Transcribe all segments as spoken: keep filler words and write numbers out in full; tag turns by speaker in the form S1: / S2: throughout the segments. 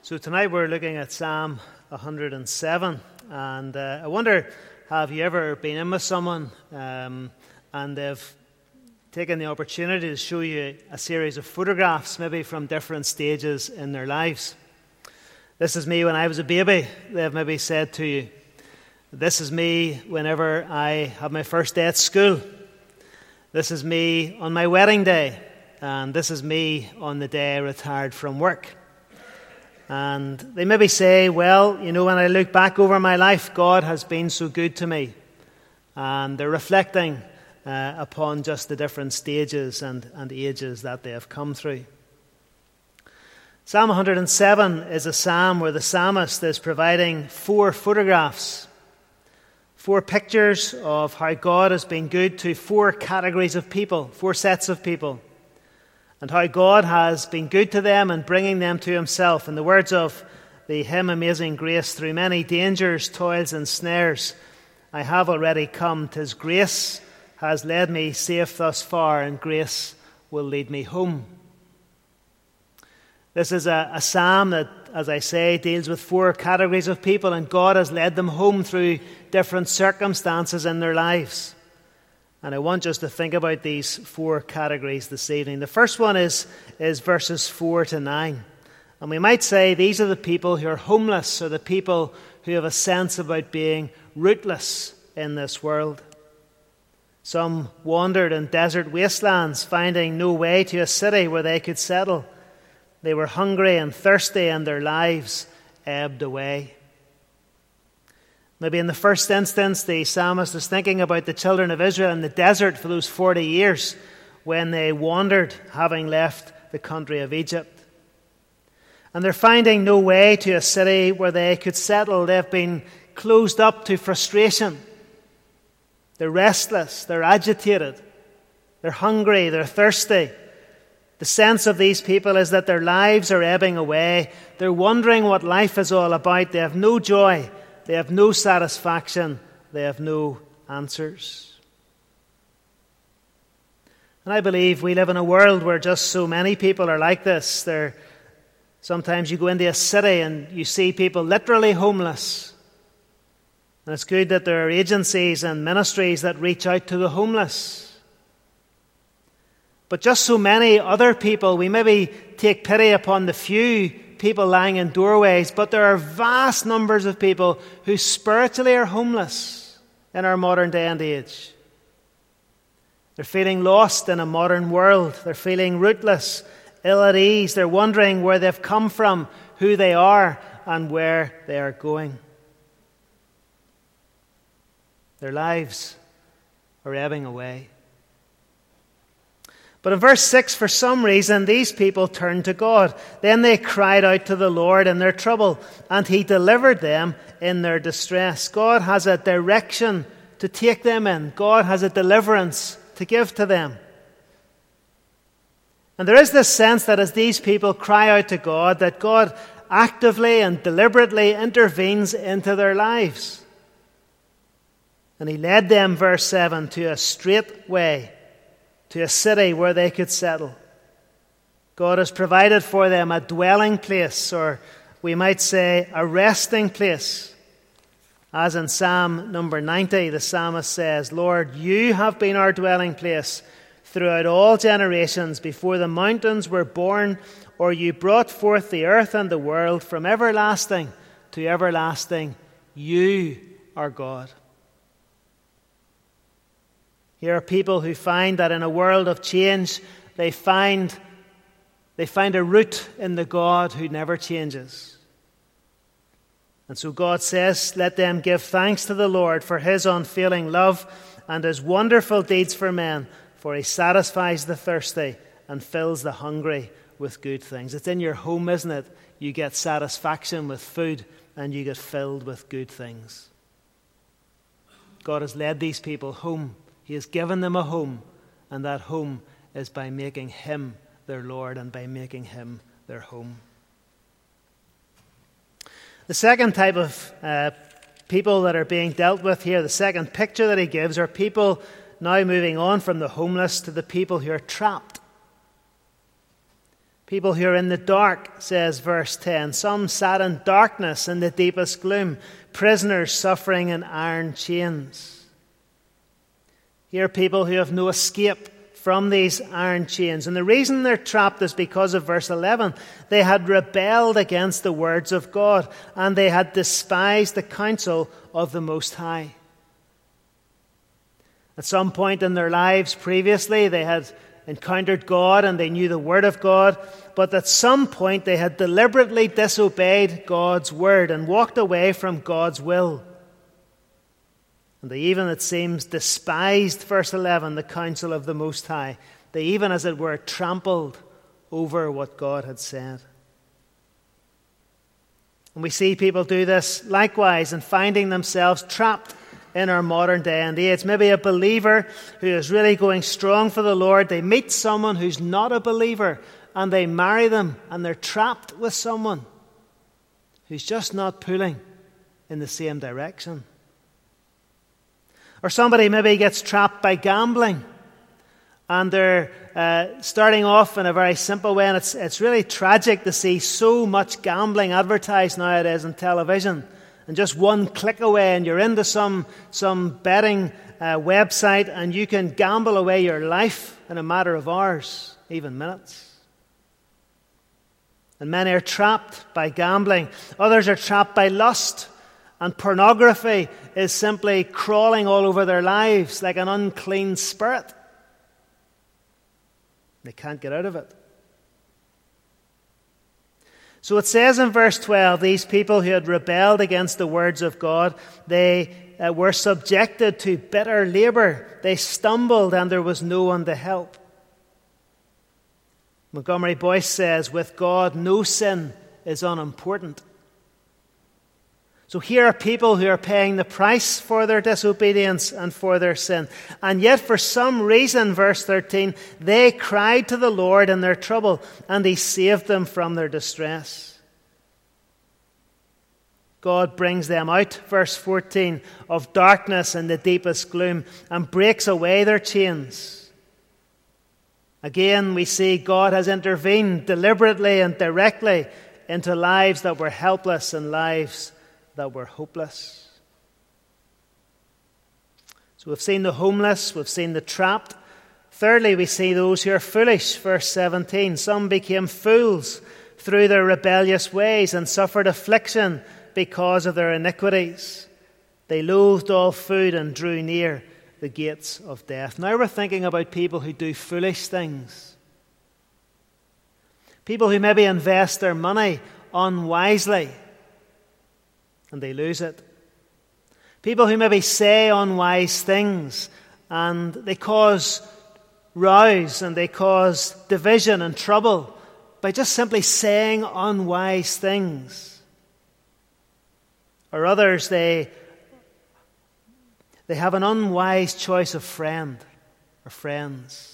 S1: So tonight we're looking at Psalm one hundred seven, and uh, I wonder, have you ever been in with someone um, and they've taken the opportunity to show you a series of photographs, maybe from different stages in their lives? This is me when I was a baby, they've maybe said to you. This is me whenever I have my first day at school. This is me on my wedding day, and this is me on the day I retired from work. And they maybe say, well, you know, when I look back over my life, God has been so good to me. And they're reflecting uh, upon just the different stages and, and ages that they have come through. Psalm one hundred seven is a psalm where the psalmist is providing four photographs, four pictures of how God has been good to four categories of people, four sets of people, and how God has been good to them and bringing them to himself. In the words of the hymn Amazing Grace, through many dangers, toils and snares, I have already come. 'Tis grace has led me safe thus far, and grace will lead me home. This is a, a psalm that, as I say, deals with four categories of people, and God has led them home through different circumstances in their lives. And I want us to think about these four categories this evening. The first one is, is verses four to nine. And we might say these are the people who are homeless, or the people who have a sense about being rootless in this world. Some wandered in desert wastelands, finding no way to a city where they could settle. They were hungry and thirsty, and their lives ebbed away. Maybe in the first instance, the psalmist is thinking about the children of Israel in the desert for those forty years when they wandered, having left the country of Egypt. And they're finding no way to a city where they could settle. They've been closed up to frustration. They're restless, they're agitated, they're hungry, they're thirsty. The sense of these people is that their lives are ebbing away. They're wondering what life is all about. They have no joy. They have no satisfaction. They have no answers. And I believe we live in a world where just so many people are like this. They're, sometimes you go into a city and you see people literally homeless. And it's good that there are agencies and ministries that reach out to the homeless. But just so many other people, we maybe take pity upon the few people lying in doorways, but there are vast numbers of people who spiritually are homeless in our modern day and age. They're feeling lost in a modern world. They're feeling rootless, ill at ease. They're wondering where they've come from, who they are, and where they are going. Their lives are ebbing away. But in verse six, for some reason, these people turned to God. Then they cried out to the Lord in their trouble, and he delivered them in their distress. God has a direction to take them in. God has a deliverance to give to them. And there is this sense that as these people cry out to God, that God actively and deliberately intervenes into their lives. And he led them, verse seven, to a straight way, to a city where they could settle. God has provided for them a dwelling place, or we might say a resting place. As in Psalm number ninety, the psalmist says, Lord, you have been our dwelling place throughout all generations. Before the mountains were born, or you brought forth the earth and the world, from everlasting to everlasting, you are God. Here are people who find that in a world of change, they find, they find a root in the God who never changes. And so God says, let them give thanks to the Lord for his unfailing love and his wonderful deeds for men, for he satisfies the thirsty and fills the hungry with good things. It's in your home, isn't it? You get satisfaction with food and you get filled with good things. God has led these people home. He has given them a home, and that home is by making him their Lord and by making him their home. The second type of uh, people that are being dealt with here, the second picture that he gives, are people now moving on from the homeless to the people who are trapped. People who are in the dark, says verse ten. Some sat in darkness in the deepest gloom, prisoners suffering in iron chains. Here are people who have no escape from these iron chains. And the reason they're trapped is because of verse eleven. They had rebelled against the words of God, and they had despised the counsel of the Most High. At some point in their lives previously, they had encountered God and they knew the Word of God, but at some point they had deliberately disobeyed God's Word and walked away from God's will. And they even, it seems, despised, verse eleven, the counsel of the Most High. They even, as it were, trampled over what God had said. And we see people do this likewise and finding themselves trapped in our modern day and age. Maybe a believer who is really going strong for the Lord, they meet someone who's not a believer and they marry them, and they're trapped with someone who's just not pulling in the same direction. Or somebody maybe gets trapped by gambling, and they're uh, starting off in a very simple way, and it's, it's really tragic to see so much gambling advertised nowadays on television. And just one click away and you're into some, some betting uh, website, and you can gamble away your life in a matter of hours, even minutes. And many are trapped by gambling. Others are trapped by lust. And pornography is simply crawling all over their lives like an unclean spirit. They can't get out of it. So it says in verse twelve, these people who had rebelled against the words of God, they uh, were subjected to bitter labor. They stumbled and there was no one to help. Montgomery Boyce says, with God, no sin is unimportant. So here are people who are paying the price for their disobedience and for their sin. And yet for some reason, verse thirteen, they cried to the Lord in their trouble, and He saved them from their distress. God brings them out, verse fourteen, of darkness and the deepest gloom, and breaks away their chains. Again, we see God has intervened deliberately and directly into lives that were helpless and lives that were hopeless. So we've seen the homeless, we've seen the trapped. Thirdly, we see those who are foolish, verse seventeen. Some became fools through their rebellious ways and suffered affliction because of their iniquities. They loathed all food and drew near the gates of death. Now we're thinking about people who do foolish things. People who maybe invest their money unwisely and they lose it. People who maybe say unwise things and they cause rows and they cause division and trouble by just simply saying unwise things. Or others, they, they have an unwise choice of friend or friends.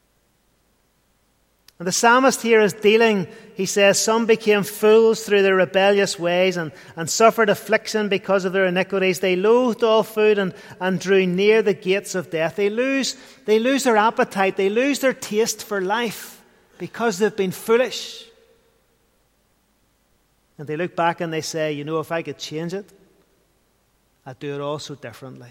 S1: And the psalmist here is dealing, he says, some became fools through their rebellious ways and, and suffered affliction because of their iniquities. They loathed all food and, and drew near the gates of death. They lose, they lose their appetite. They lose their taste for life because they've been foolish. And they look back and they say, you know, if I could change it, I'd do it all so differently.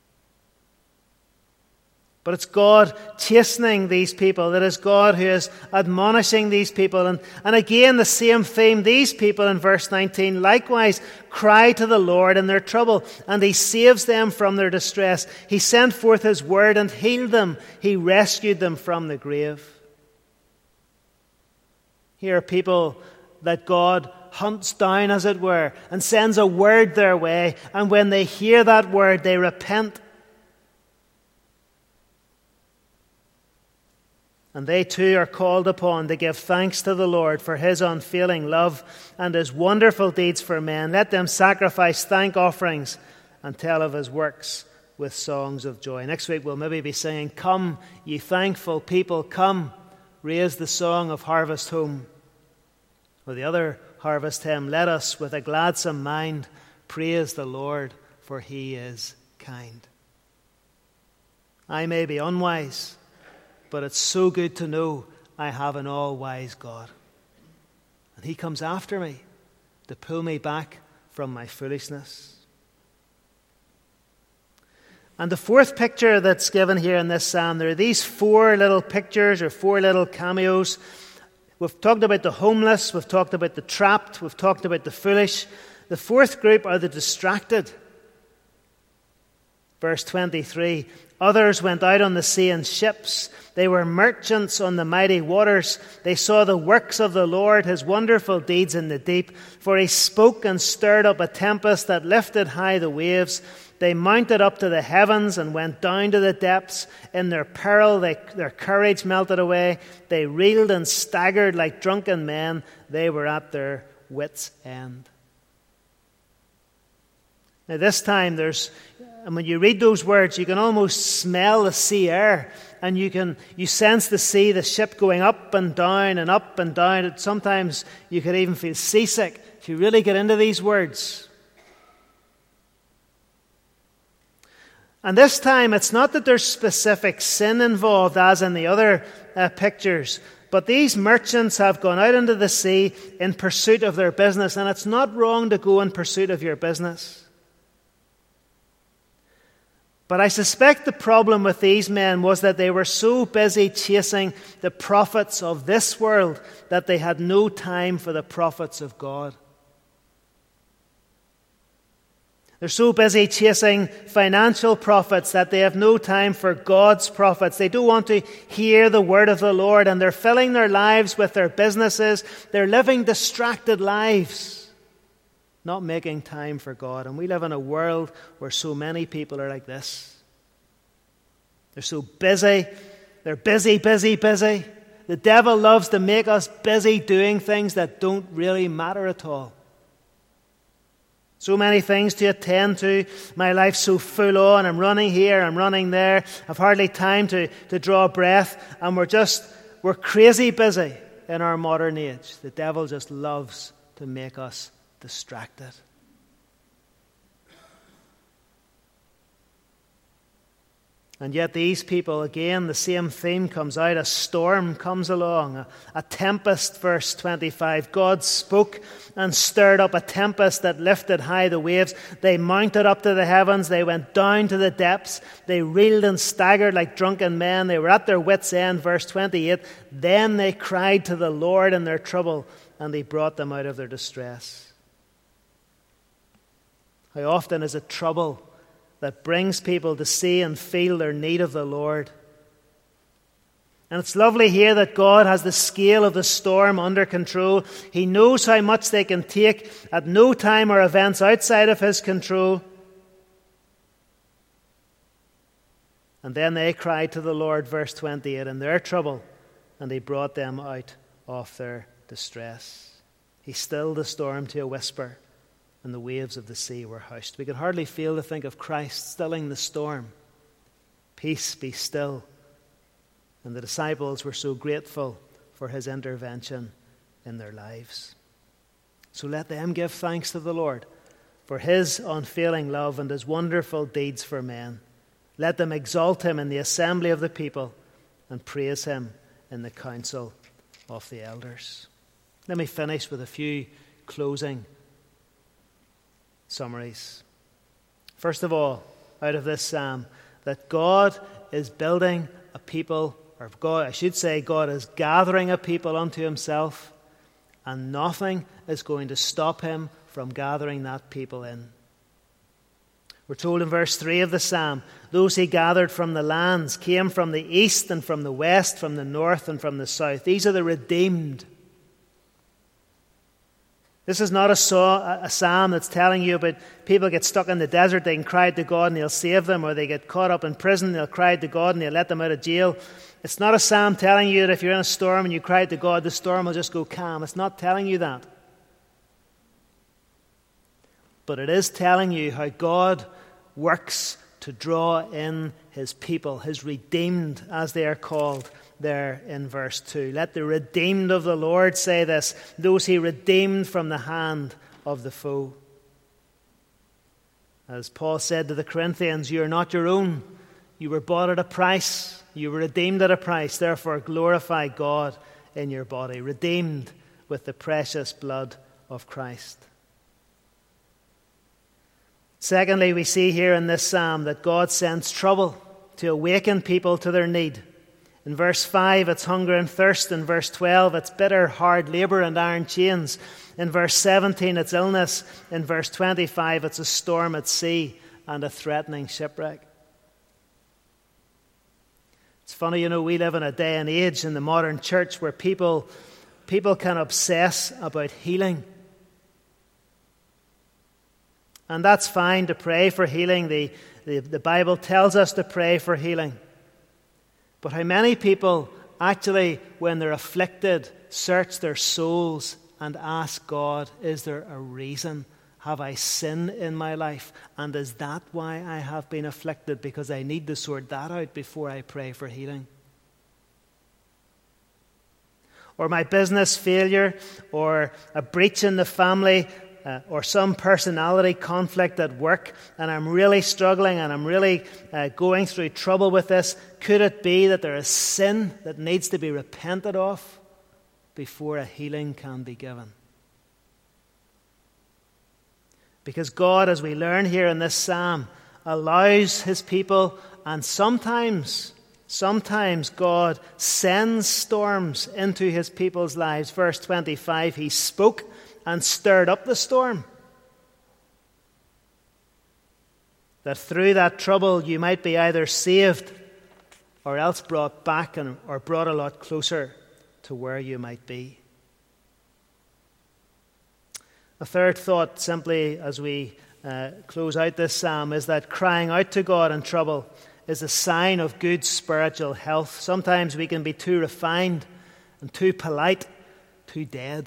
S1: But it's God chastening these people. It is God who is admonishing these people. And, and again, the same theme. These people in verse nineteen likewise cry to the Lord in their trouble, and He saves them from their distress. He sent forth His word and healed them. He rescued them from the grave. Here are people that God hunts down, as it were, and sends a word their way. And when they hear that word, they repent. And they too are called upon to give thanks to the Lord for His unfailing love and His wonderful deeds for men. Let them sacrifice thank offerings and tell of His works with songs of joy. Next week we'll maybe be singing, "Come, ye thankful people, come, raise the song of harvest home." Or the other harvest hymn, "Let us with a gladsome mind praise the Lord, for He is kind." I may be unwise, but it's so good to know I have an all-wise God. And he comes after me to pull me back from my foolishness. And the fourth picture that's given here in this psalm, there are these four little pictures or four little cameos. We've talked about the homeless, we've talked about the trapped, we've talked about the foolish. The fourth group are the distracted. Verse twenty-three, others went out on the sea in ships. They were merchants on the mighty waters. They saw the works of the Lord, his wonderful deeds in the deep. For he spoke and stirred up a tempest that lifted high the waves. They mounted up to the heavens and went down to the depths. In their peril, they, their courage melted away. They reeled and staggered like drunken men. They were at their wits' end. Now this time, there's, and when you read those words, you can almost smell the sea air, and you can you sense the sea, the ship going up and down and up and down. Sometimes you could even feel seasick if you really get into these words. And this time, it's not that there's specific sin involved as in the other uh, pictures, but these merchants have gone out into the sea in pursuit of their business, and it's not wrong to go in pursuit of your business. But I suspect the problem with these men was that they were so busy chasing the profits of this world that they had no time for the profits of God. They're so busy chasing financial profits that they have no time for God's profits. They don't want to hear the word of the Lord, and they're filling their lives with their businesses. They're living distracted lives, not making time for God. And we live in a world where so many people are like this. They're so busy. They're busy, busy, busy. The devil loves to make us busy doing things that don't really matter at all. So many things to attend to. My life's so full on. I'm running here, I'm running there. I've hardly time to, to draw breath. And we're just, we're crazy busy in our modern age. The devil just loves to make us distracted. And yet these people, again, the same theme comes out. A storm comes along, a, a tempest, verse twenty-five. God spoke and stirred up a tempest that lifted high the waves. They mounted up to the heavens. They went down to the depths. They reeled and staggered like drunken men. They were at their wits' end, verse twenty-eight. Then they cried to the Lord in their trouble, and he brought them out of their distress. How often is it trouble that brings people to see and feel their need of the Lord? And it's lovely here that God has the scale of the storm under control. He knows how much they can take. At no time are events outside of his control. And then they cried to the Lord, verse twenty-eight, in their trouble, and he brought them out of their distress. He stilled the storm to a whisper, and the waves of the sea were hushed. We can hardly fail to think of Christ stilling the storm. Peace, be still. And the disciples were so grateful for his intervention in their lives. So let them give thanks to the Lord for his unfailing love and his wonderful deeds for men. Let them exalt him in the assembly of the people and praise him in the council of the elders. Let me finish with a few closing summaries. First of all, out of this psalm, that God is building a people, or God, I should say, God is gathering a people unto himself, and nothing is going to stop him from gathering that people in. We're told in verse three of the psalm, those he gathered from the lands came from the east and from the west, from the north and from the south. These are the redeemed. This is not a psalm that's telling you about people get stuck in the desert, they can cry to God and he'll save them, or they get caught up in prison, they'll cry to God and he'll let them out of jail. It's not a psalm telling you that if you're in a storm and you cry to God, the storm will just go calm. It's not telling you that. But it is telling you how God works to draw in his people, his redeemed, as they are called there in verse two. Let the redeemed of the Lord say this, those he redeemed from the hand of the foe. As Paul said to the Corinthians, you are not your own. You were bought at a price. You were redeemed at a price. Therefore glorify God in your body. Redeemed with the precious blood of Christ. Secondly, we see here in this psalm that God sends trouble to awaken people to their need. In verse five, it's hunger and thirst. In verse twelve, it's bitter, hard labour and iron chains. In verse seventeen, it's illness. In verse twenty-five, it's a storm at sea and a threatening shipwreck. It's funny, you know, we live in a day and age in the modern church where people, people can obsess about healing. And that's fine to pray for healing. The, the, the Bible tells us to pray for healing. But how many people actually, when they're afflicted, search their souls and ask God, is there a reason? Have I sin in my life? And is that why I have been afflicted? Because I need to sort that out before I pray for healing. Or my business failure, or a breach in the family, uh, or some personality conflict at work, and I'm really struggling and I'm really uh, going through trouble with this. Could it be that there is sin that needs to be repented of before a healing can be given? Because God, as we learn here in this psalm, allows his people, and sometimes, sometimes God sends storms into his people's lives. Verse twenty-five, he spoke and stirred up the storm, that through that trouble you might be either saved or else brought back and, or brought a lot closer to where you might be. A third thought, simply as we uh, close out this psalm, is that crying out to God in trouble is a sign of good spiritual health. Sometimes we can be too refined and too polite, too dead.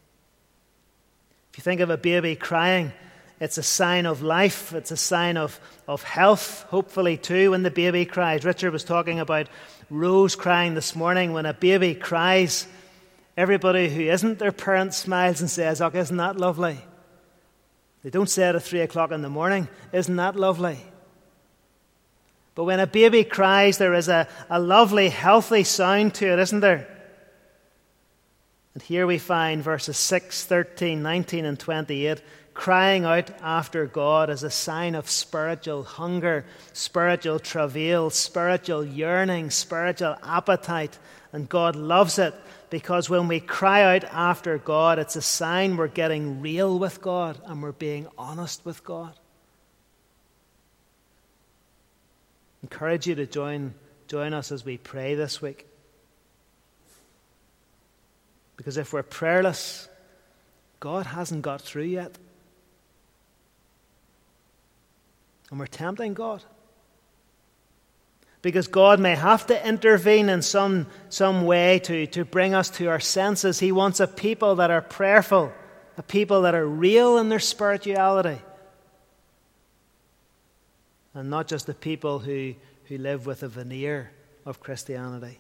S1: If you think of a baby crying, it's a sign of life. It's a sign of, of health, hopefully, too, when the baby cries. Richard was talking about Rose crying this morning. When a baby cries, everybody who isn't their parent smiles and says, oh, isn't that lovely? They don't say it at three o'clock in the morning, isn't that lovely? But when a baby cries, there is a, a lovely, healthy sound to it, isn't there? And here we find verses six, thirteen, nineteen, and twenty-eight, crying out after God as a sign of spiritual hunger, spiritual travail, spiritual yearning, spiritual appetite. And God loves it, because when we cry out after God, it's a sign we're getting real with God and we're being honest with God. I encourage you to join, join us as we pray this week. Because if we're prayerless, God hasn't got through yet. And we're tempting God. Because God may have to intervene in some, some way to, to bring us to our senses. He wants a people that are prayerful, a people that are real in their spirituality. And not just the people who, who live with a veneer of Christianity.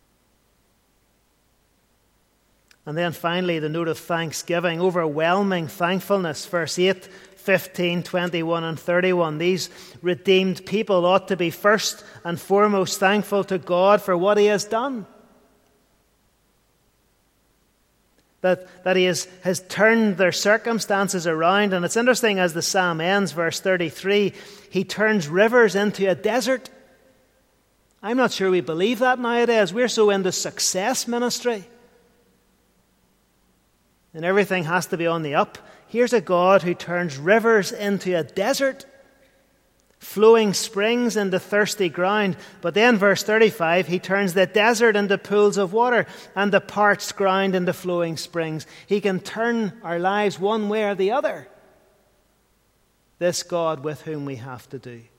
S1: And then finally, the note of thanksgiving, overwhelming thankfulness. Verse eight, fifteen, twenty-one, and thirty-one. These redeemed people ought to be first and foremost thankful to God for what he has done. That, that he has, has turned their circumstances around. And it's interesting, as the psalm ends, verse thirty-three, he turns rivers into a desert. I'm not sure we believe that nowadays. We're so into success ministry. And everything has to be on the up. Here's a God who turns rivers into a desert, flowing springs into thirsty ground. But then, verse thirty-five, he turns the desert into pools of water and the parched ground into flowing springs. He can turn our lives one way or the other. This God with whom we have to do.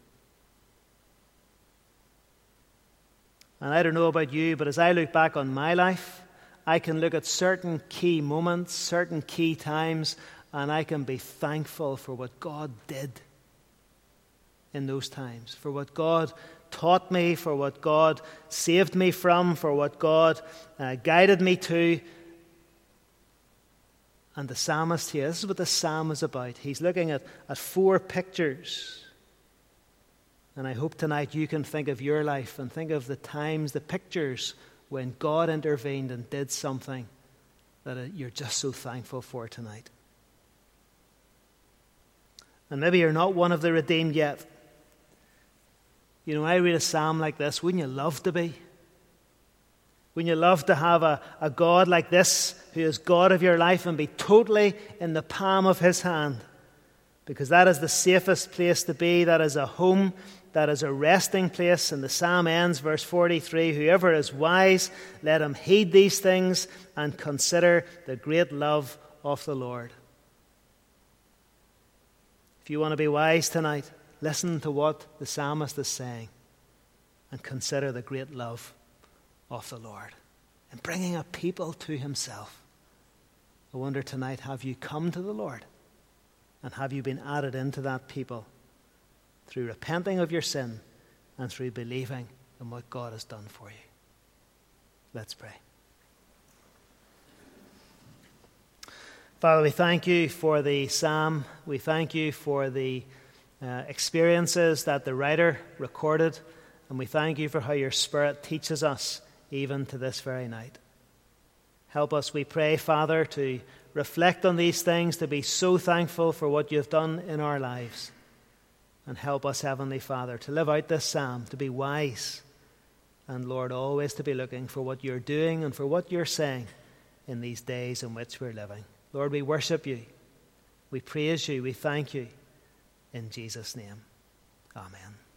S1: And I don't know about you, but as I look back on my life, I can look at certain key moments, certain key times, and I can be thankful for what God did in those times, for what God taught me, for what God saved me from, for what God uh, guided me to. And the psalmist here, this is what the psalm is about. He's looking at, at four pictures. And I hope tonight you can think of your life and think of the times, the pictures when God intervened and did something that you're just so thankful for tonight. And maybe you're not one of the redeemed yet. You know, I read a psalm like this. Wouldn't you love to be? Wouldn't you love to have a, a God like this, who is God of your life, and be totally in the palm of his hand? Because that is the safest place to be. That is a home. That is a resting place. And the psalm ends, verse forty-three, whoever is wise, let him heed these things and consider the great love of the Lord. If you want to be wise tonight, listen to what the psalmist is saying and consider the great love of the Lord and bringing a people to himself. I wonder tonight, have you come to the Lord? And have you been added into that people through repenting of your sin and through believing in what God has done for you? Let's pray. Father, we thank you for the psalm. We thank you for the uh, experiences that the writer recorded. And we thank you for how your Spirit teaches us even to this very night. Help us, we pray, Father, to reflect on these things, to be so thankful for what you've done in our lives. And help us, Heavenly Father, to live out this psalm, to be wise. And Lord, always to be looking for what you're doing and for what you're saying in these days in which we're living. Lord, we worship you. We praise you. We thank you. In Jesus' name, amen.